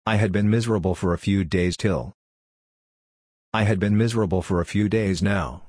I had been miserable for a few days till. I had been miserable for a few days now.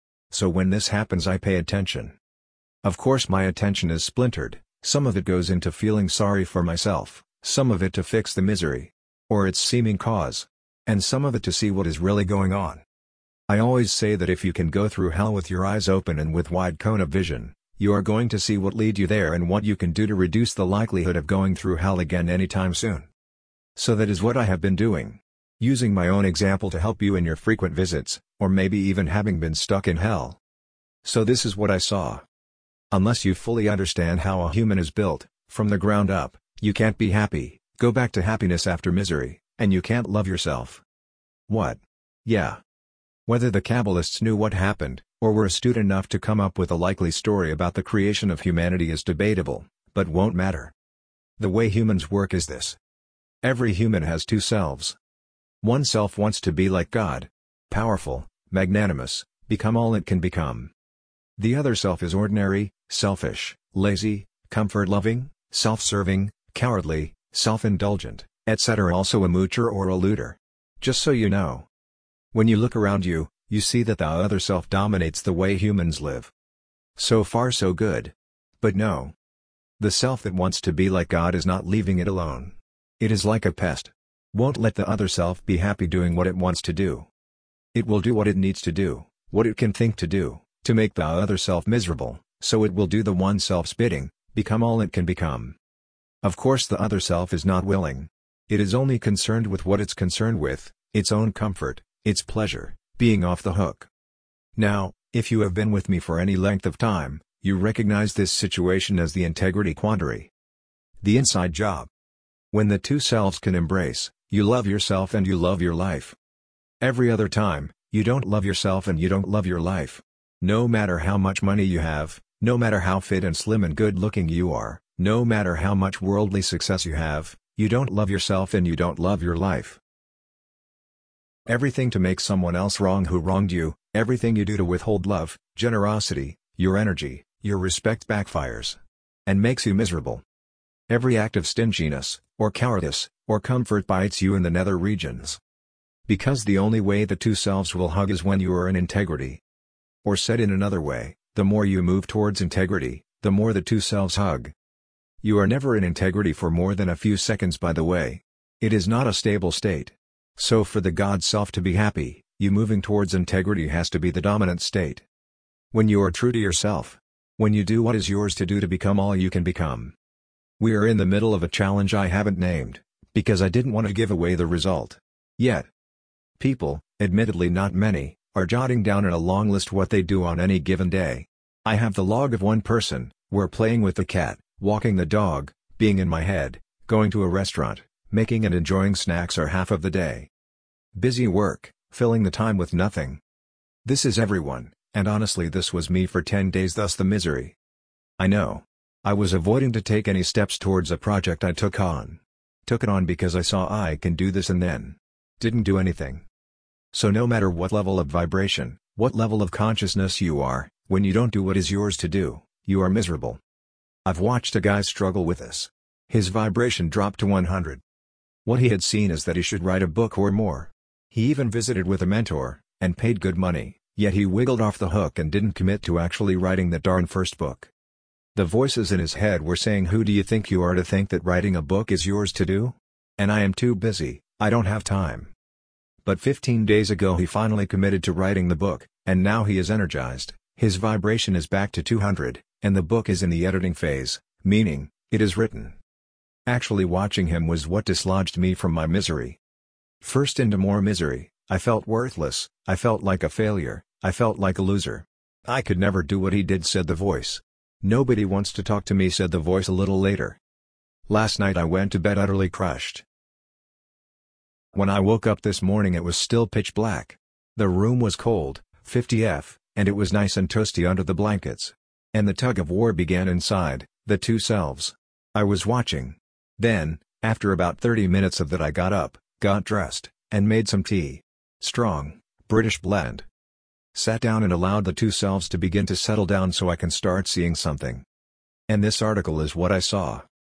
So when this happens I pay attention. Of course my attention is splintered, some of it goes into feeling sorry for myself, some of it to fix the misery, or its seeming cause, and some of it to see what is really going on. I always say that if you can go through hell with your eyes open and with wide cone of vision, you are going to see what lead you there and what you can do to reduce the likelihood of going through hell again anytime soon. So that is what I have been doing. Using my own example to help you in your frequent visits, or maybe even having been stuck in hell. So this is what I saw. Unless you fully understand how a human is built, from the ground up, you can't be happy, go back to happiness after misery, and you can't love yourself. What? Yeah. Whether the Kabbalists knew what happened, or were astute enough to come up with a likely story about the creation of humanity is debatable, but won't matter. The way humans work is this. Every human has two selves. One self wants to be like God. Powerful, magnanimous, become all it can become. The other self is ordinary, selfish, lazy, comfort-loving, self-serving, cowardly, self-indulgent, etc. Also a moocher or a looter. Just so you know. When you look around you, you see that the other self dominates the way humans live. So far so good. But no. The self that wants to be like God is not leaving it alone. It is like a pest. Won't let the other self be happy doing what it wants to do. It will do what it needs to do, what it can think to do, to make the other self miserable, so it will do the one self's bidding, become all it can become. Of course the other self is not willing. It is only concerned with what it's concerned with, its own comfort, its pleasure, being off the hook. Now, if you have been with me for any length of time, you recognize this situation as the integrity quandary. The inside job. When the two selves can embrace, you love yourself and you love your life. Every other time, you don't love yourself and you don't love your life. No matter how much money you have, no matter how fit and slim and good looking you are, no matter how much worldly success you have, you don't love yourself and you don't love your life. Everything to make someone else wrong who wronged you, everything you do to withhold love, generosity, your energy, your respect backfires. And makes you miserable. Every act of stinginess, or cowardice, or comfort bites you in the nether regions. Because the only way the two selves will hug is when you are in integrity. Or said in another way, the more you move towards integrity, the more the two selves hug. You are never in integrity for more than a few seconds, by the way. It is not a stable state. So for the God self to be happy, you moving towards integrity has to be the dominant state. When you are true to yourself. When you do what is yours to do to become all you can become. We are in the middle of a challenge I haven't named, because I didn't want to give away the result. Yet. People, admittedly not many, are jotting down in a long list what they do on any given day. I have the log of one person, where playing with the cat, walking the dog, being in my head, going to a restaurant, making and enjoying snacks are half of the day. Busy work, filling the time with nothing. This is everyone, and honestly this was me for 10 days, thus the misery. I know. I was avoiding to take any steps towards a project I took on. Took it on because I saw I can do this and then didn't do anything. So no matter what level of vibration, what level of consciousness you are, when you don't do what is yours to do, you are miserable. I've watched a guy struggle with this. His vibration dropped to 100. What he had seen is that he should write a book or more. He even visited with a mentor, and paid good money, yet he wiggled off the hook and didn't commit to actually writing the darn first book. The voices in his head were saying, who do you think you are to think that writing a book is yours to do? And I am too busy, I don't have time. But 15 days ago he finally committed to writing the book, and now he is energized, his vibration is back to 200, and the book is in the editing phase, meaning, it is written. Actually watching him was what dislodged me from my misery. First into more misery, I felt worthless, I felt like a failure, I felt like a loser. I could never do what he did, said the voice. Nobody wants to talk to me, said the voice a little later. Last night I went to bed utterly crushed. When I woke up this morning it was still pitch black. The room was cold, 50°F, and it was nice and toasty under the blankets. And the tug of war began inside, the two selves. I was watching. Then, after about 30 minutes of that I got up, got dressed, and made some tea. Strong, British blend. Sat down and allowed the two selves to begin to settle down so I can start seeing something. And this article is what I saw.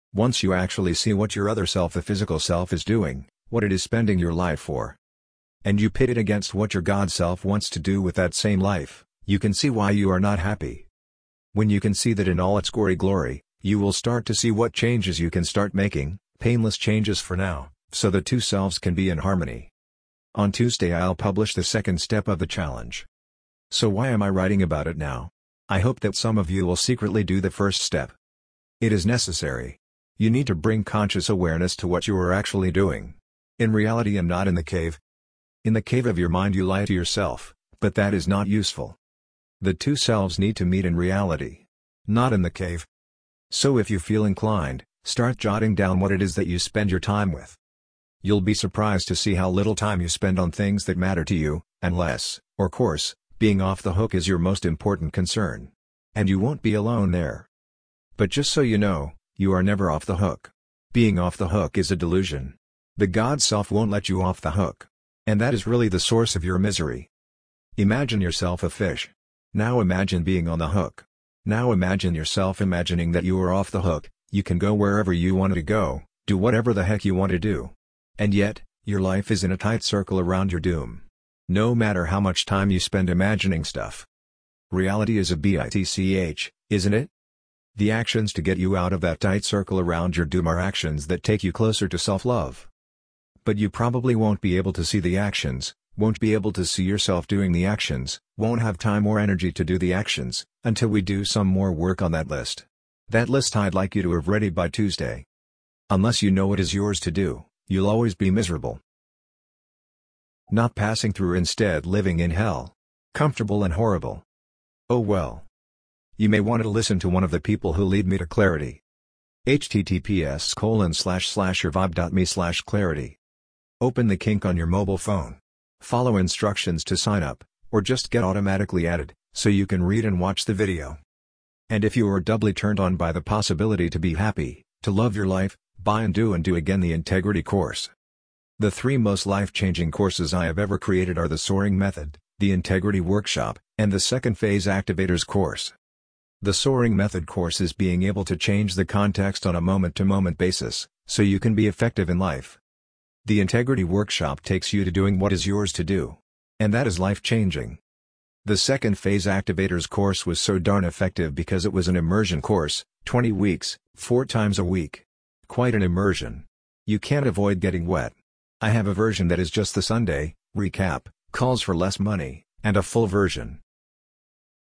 Once you actually see what your other self, the physical self, is doing, what it is spending your life for, and you pit it against what your God self wants to do with that same life, you can see why you are not happy. When you can see that in all its gory glory, you will start to see what changes you can start making, painless changes for now, so the two selves can be in harmony. On Tuesday I'll publish the second step of the challenge. So why am I writing about it now? I hope that some of you will secretly do the first step. It is necessary. You need to bring conscious awareness to what you are actually doing. In reality and not in the cave. In the cave of your mind you lie to yourself, but that is not useful. The two selves need to meet in reality. Not in the cave. So if you feel inclined, start jotting down what it is that you spend your time with. You'll be surprised to see how little time you spend on things that matter to you, and less, of course, being off the hook is your most important concern. And you won't be alone there. But just so you know, you are never off the hook. Being off the hook is a delusion. The God self won't let you off the hook. And that is really the source of your misery. Imagine yourself a fish. Now imagine being on the hook. Now imagine yourself imagining that you are off the hook, you can go wherever you want to go, do whatever the heck you want to do. And yet, your life is in a tight circle around your doom. No matter how much time you spend imagining stuff. Reality is a bitch, isn't it? The actions to get you out of that tight circle around your doom are actions that take you closer to self-love. But you probably won't be able to see the actions, won't be able to see yourself doing the actions, won't have time or energy to do the actions, until we do some more work on that list. That list I'd like you to have ready by Tuesday. Unless you know what is yours to do, you'll always be miserable. Not passing through, instead living in hell. Comfortable and horrible. Oh well. You may want to listen to one of the people who lead me to clarity. https://survive.me/clarity. Open the Kink on your mobile phone. Follow instructions to sign up, or just get automatically added, so you can read and watch the video. And if you are doubly turned on by the possibility to be happy, to love your life, buy and do again the Integrity course. The 3 most life-changing courses I have ever created are the Soaring Method, the Integrity Workshop, and the Second Phase Activators course. The Soaring Method course is being able to change the context on a moment-to-moment basis, so you can be effective in life. The Integrity Workshop takes you to doing what is yours to do. And that is life-changing. The Second Phase Activators course was so darn effective because it was an immersion course, 20 weeks, 4 times a week. Quite an immersion. You can't avoid getting wet. I have a version that is just the Sunday recap, calls for less money, and a full version,